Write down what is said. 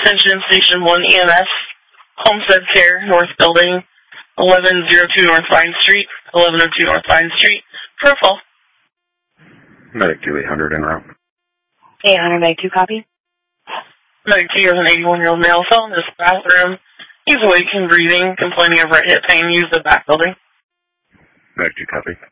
Attention Station 1 EMS, Homestead Care, North Building, 1102 North Vine Street, 1102 North Vine Street, Profile. Medic 2800 en route. 800, Medic 2, copy. Medic 2 has an 81-year-old male fell in this bathroom. He's awake and breathing, complaining of right hip pain. Use the back building. Medic 2, copy.